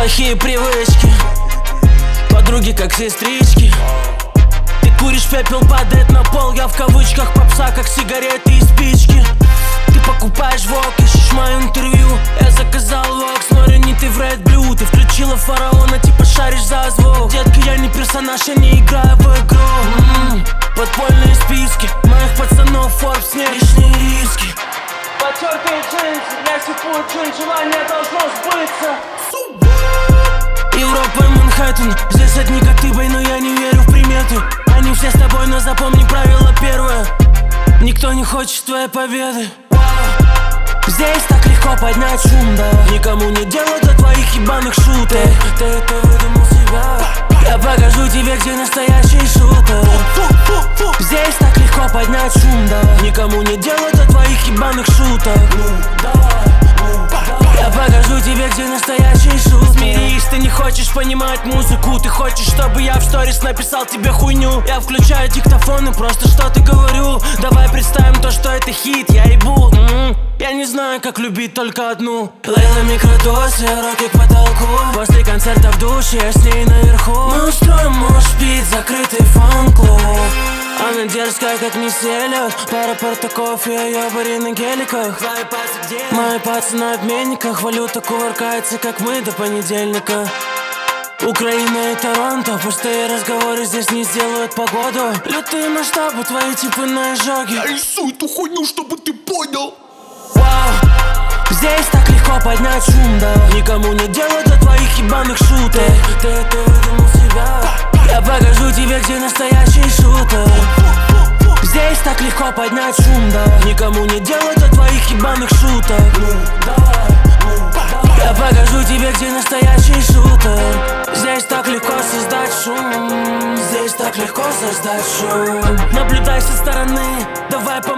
плохие привычки, подруги как сестрички. Ты куришь, пепел падает на пол. Я в кавычках попса, как сигареты и спички. Ты покупаешь вок, ищешь мое интервью. Я заказал вок, смотрю, не ты в Red Blue. Ты включила фараона, типа шаришь за звук. Детка, я не персонаж, я не играю в игру. Подпольные списки моих пацанов, Forbes, не лишние риски. Потертые джинсы, я сипую джин, желание должно сбыться. Европа и Манхэттен, здесь одни коты, но я не верю в приметы. Они все с тобой, но запомни правило первое: никто не хочет твоей победы. Здесь так легко поднять шум, да. Никому не дело до твоих ебаных шуток. Ты выдумал себя. Я покажу тебе, где настоящий шутер. Здесь так легко поднять шум, да. Никому не дело до твоих ебаных шуток. Я покажу тебе, где настоящий шутер. Смирись, ты не хочешь понимать музыку. Ты хочешь, чтобы я в сторис написал тебе хуйню. Я включаю диктофон и просто что-то говорю. Давай представим то, что это хит, я ебу. Я не знаю, как любить только одну. Плей на микродозе, руки к потолку. После концерта в душе, я с ней наверху. Мы устроим мош-пит, закрытый фан-клуб. Она дерзкая, как мисс Эллиот. Пара портаков и ёбари на геликах. Мои пацы на обменниках. Валюта кувыркается, как мы, до понедельника. Украина и Торонто, пустые разговоры здесь не сделают погоду. Лютые масштабы, твои типы на изжоге. Я рисую эту хуйню, чтобы ты понял. Здесь так легко поднять шум, да. Никому не дело до твоих ебаных шуток. Ты выдумал себя. Я покажу тебе, где настоящий шутер. Здесь так легко поднять шум, да. Никому не дело до твоих ебаных шуток. Я покажу тебе, где настоящий шутер. Здесь так легко создать шум. Здесь так легко создать шум. Наблюдай со стороны, давай